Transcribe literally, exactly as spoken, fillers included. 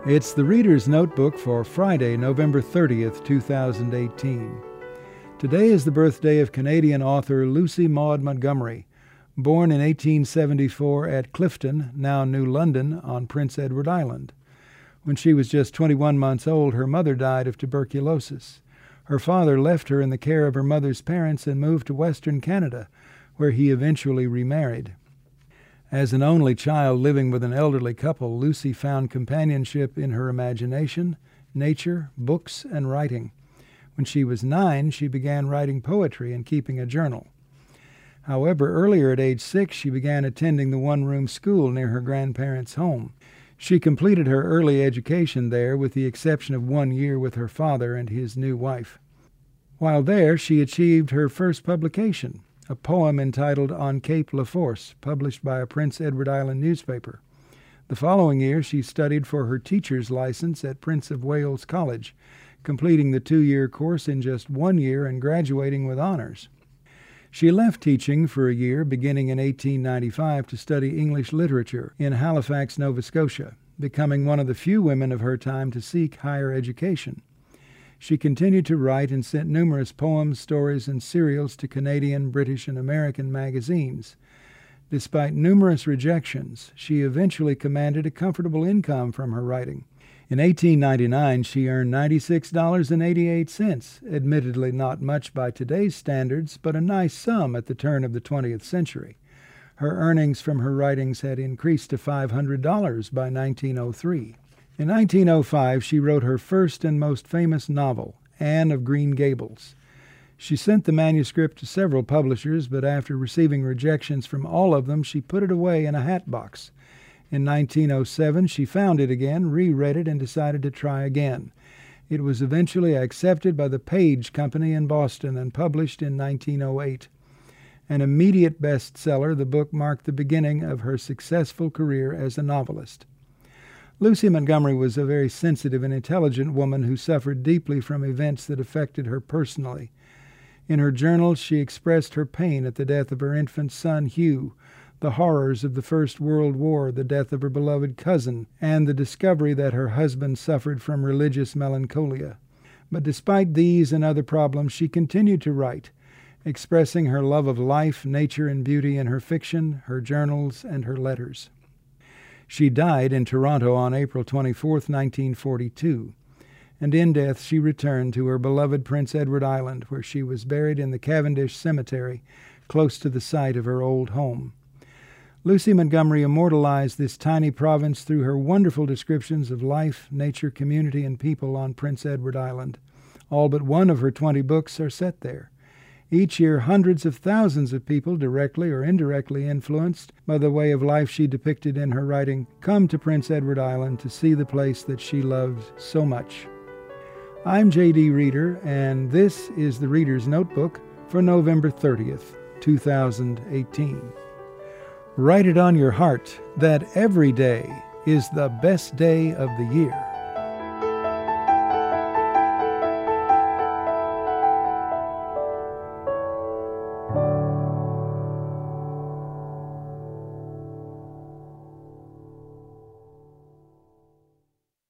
It's the Reader's Notebook for Friday, November thirtieth, two thousand eighteen. Today is the birthday of Canadian author Lucy Maud Montgomery, born in eighteen seventy-four at Clifton, now New London, on Prince Edward Island. When she was just twenty-one months old, her mother died of tuberculosis. Her father left her in the care of her mother's parents and moved to Western Canada, where he eventually remarried. As an only child living with an elderly couple, Lucy found companionship in her imagination, nature, books, and writing. When she was nine, she began writing poetry and keeping a journal. However, earlier at age six, she began attending the one-room school near her grandparents' home. She completed her early education there, with the exception of one year with her father and his new wife. While there, she achieved her first publication, a poem entitled On Cape Leforce, published by a Prince Edward Island newspaper. The following year, she studied for her teacher's license at Prince of Wales College, completing the two-year course in just one year and graduating with honors. She left teaching for a year beginning in eighteen ninety-five to study English literature in Halifax, Nova Scotia, becoming one of the few women of her time to seek higher education. She continued to write and sent numerous poems, stories, and serials to Canadian, British, and American magazines. Despite numerous rejections, she eventually commanded a comfortable income from her writing. In eighteen ninety-nine, she earned ninety-six dollars and eighty-eight cents, admittedly not much by today's standards, but a nice sum at the turn of the twentieth century. Her earnings from her writings had increased to five hundred dollars by nineteen oh three. In nineteen oh five, she wrote her first and most famous novel, Anne of Green Gables. She sent the manuscript to several publishers, but after receiving rejections from all of them, she put it away in a hat box. In nineteen oh seven, she found it again, reread it, and decided to try again. It was eventually accepted by the Page Company in Boston and published in nineteen oh eight. An immediate bestseller, the book marked the beginning of her successful career as a novelist. Lucy Montgomery was a very sensitive and intelligent woman who suffered deeply from events that affected her personally. In her journals, she expressed her pain at the death of her infant son, Hugh, the horrors of the First World War, the death of her beloved cousin, and the discovery that her husband suffered from religious melancholia. But despite these and other problems, she continued to write, expressing her love of life, nature, and beauty in her fiction, her journals, and her letters. She died in Toronto on April twenty-fourth, nineteen forty-two, and in death she returned to her beloved Prince Edward Island, where she was buried in the Cavendish Cemetery, close to the site of her old home. Lucy Montgomery immortalized this tiny province through her wonderful descriptions of life, nature, community, and people on Prince Edward Island. All but one of her twenty books are set there. Each year, hundreds of thousands of people, directly or indirectly influenced by the way of life she depicted in her writing, come to Prince Edward Island to see the place that she loved so much. I'm J D Reader, and this is the Reader's Notebook for November thirtieth, two thousand eighteen. Write it on your heart that every day is the best day of the year.